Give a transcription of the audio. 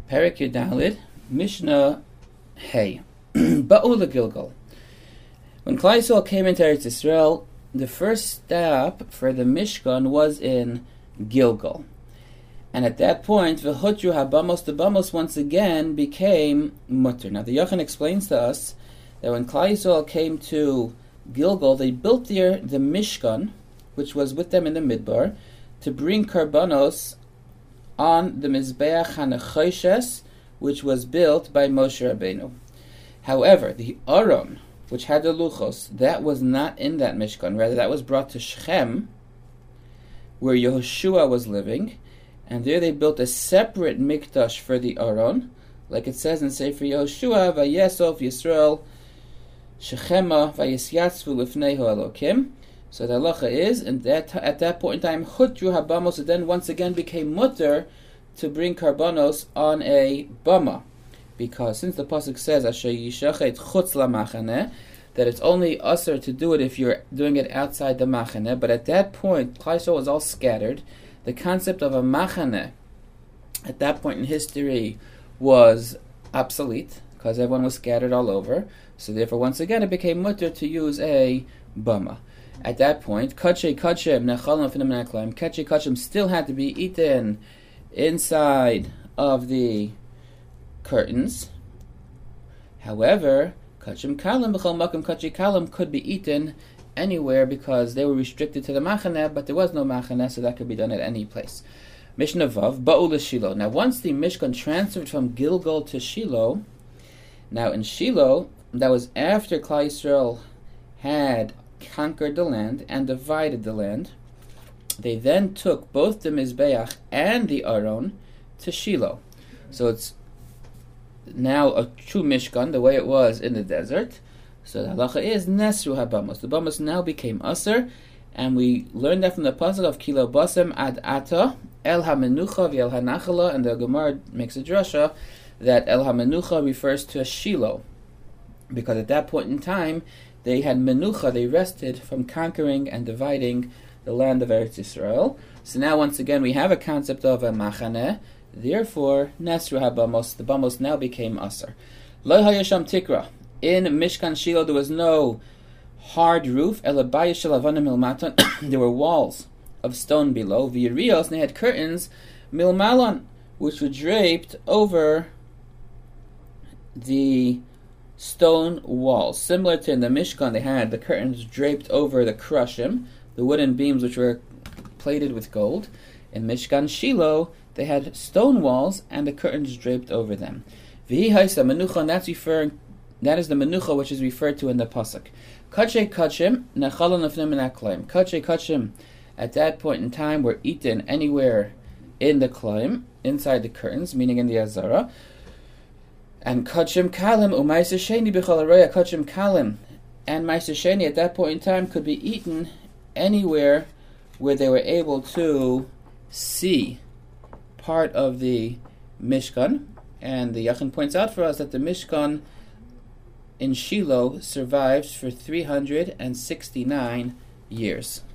Perek Yudalid, Mishnah Hey. Ba'u Gilgal. When Klal Yisrael came into Eretz Yisrael, the first stop for the Mishkan was in Gilgal. And at that point, V'hutru habamos, the bamos once again became mutter. Now the Yochanan explains to us that when Klal Yisrael came to Gilgal, they built there the Mishkan, which was with them in the Midbar, to bring karbanos on the Mizbeach HaNechoshes, which was built by Moshe Rabbeinu. However, the Aron, which had the Luchos, that was not in that Mishkan. Rather, that was brought to Shechem, where Yehoshua was living, and there they built a separate mikdash for the Aron, like it says in Sefer Yehoshua, Vayesov Yisrael Shechema Vayisyatzvu Lifnei Elokim. So the halacha is, and at that point in time, Hutru Habamos, it then once again became mutter to bring karbanos on a bama. Because since the pasuk says Asher Yishachet Chutz LaMachaneh, that it's only usher to do it if you're doing it outside the machaneh, but at that point, Klal Yisrael was all scattered. The concept of a machaneh at that point in history was obsolete, because everyone was scattered all over. So therefore, once again, it became mutter to use a bama. At that point, Kachei Kachim still had to be eaten inside of the curtains. However, Kachim Kalim B'chol Makom Kachei Kalim could be eaten anywhere because they were restricted to the Machaneh, but there was no Machaneh, so that could be done at any place. Mishnah Vav, Ba'u Shiloh. Now, once the Mishkan transferred from Gilgal to Shiloh, now in Shiloh, that was after Klal Yisrael had conquered the land and divided the land, they then took both the Mizbeach and the Aron to Shiloh. So it's now a true Mishkan, the way it was in the desert. So the halacha is Nesru Habamos. The Bamos now became Aser, and we learned that from the pasuk of Kilo Basem Ad Ata, El HaMenucha V'El HaNachala, and the Gemara makes a drasha that El HaMenucha refers to Shiloh, because at that point in time, they had menucha, they rested from conquering and dividing the land of Eretz Yisrael. So now once again we have a concept of a machaneh, therefore Nesru HaBamos, the Bamos now became Aser. Lo hayasham tikra. In Mishkan Shiloh there was no hard roof, elabayah shel avanim milmatan, there were walls of stone below, v'yirios, and they had curtains, milmalon, which were draped over the stone walls. Similar to in the Mishkan, they had the curtains draped over the krushim, the wooden beams which were plated with gold. In Mishkan Shiloh, they had stone walls and the curtains draped over them. V'hi haisa menucha, and that is the menucha which is referred to in the pasuk. Kachei kachim nechalon lefnim minaklayim. Kachei kachim at that point in time were eaten anywhere in the klaim, inside the curtains, meaning in the azara. And Kachim Kalim, Umayser Sheni B'chol Aroya, Kachim Kalim, and Maiser Sheni at that point in time could be eaten anywhere where they were able to see part of the Mishkan. And the Yachin points out for us that the Mishkan in Shiloh survived for 369 years.